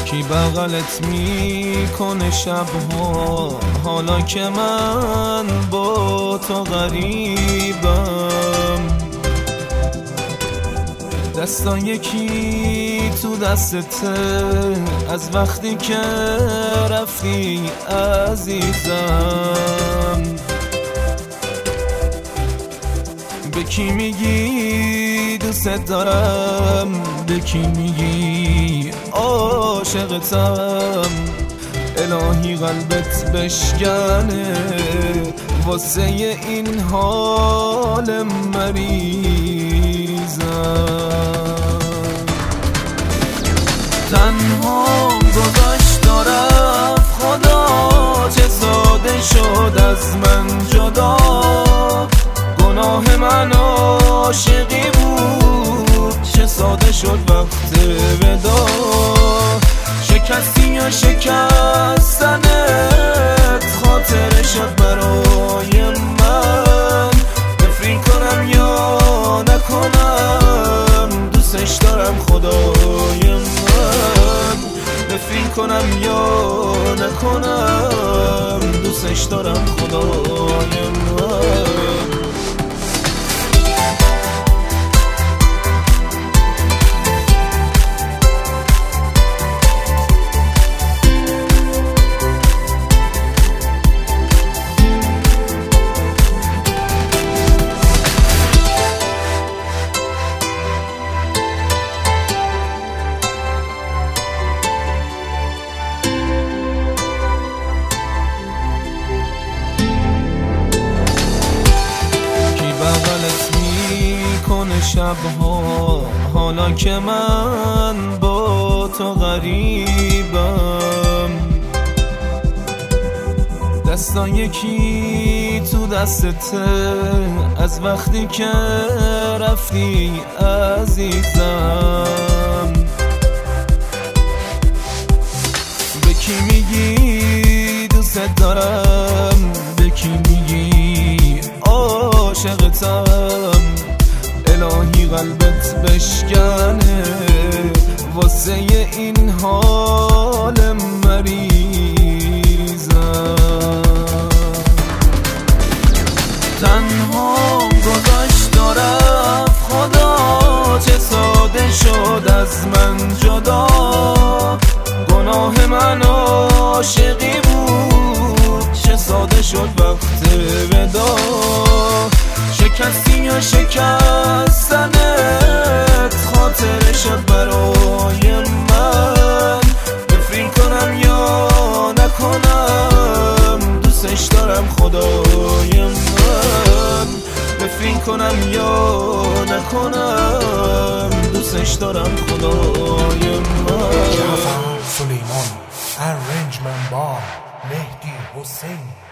کی بغلت میکنه شبها حالا که من با تو غریبم؟ دستان یکی تو دستته از وقتی که رفتی عزیزم. به کی میگی دوست دارم؟ به کی میگی عاشقتم؟ الهی قلبت بشکنه واسه این حال مریضم. تنها گذاشت و رفت خدا، چه ساده شد از من جدا. گناه من عاشقی بود، چه ساده شد وقت ودا. شکستی یا شکستنت خاطره شد برای من. نفرین کنم یا نکنم دوستش دارم خدای من. نفرین کنم یا نکنم دوستش دارم خدای من. شبها حالا که من با تو غریبم. دستان یکی تو دستته از وقتی که رفتی عزیزم. به کی میگی دوست دارم؟ به کی میگی عاشقتم؟ الهی قلبت بشکنه واسه این حال مریضم. تنها گذاشت و رفت خدا، چه ساده شد از من جدا. گناه من عاشقی بود، چه ساده شد وقت ودا. شکستی یا شکستنت خاطره شد برای من. نفرین کنم یا نکنم دوستش دارم خدای من. نفرین کنم یا نکنم دوستش دارم خدای من. جعفر سلیمان، arrangement by مهدی حسین.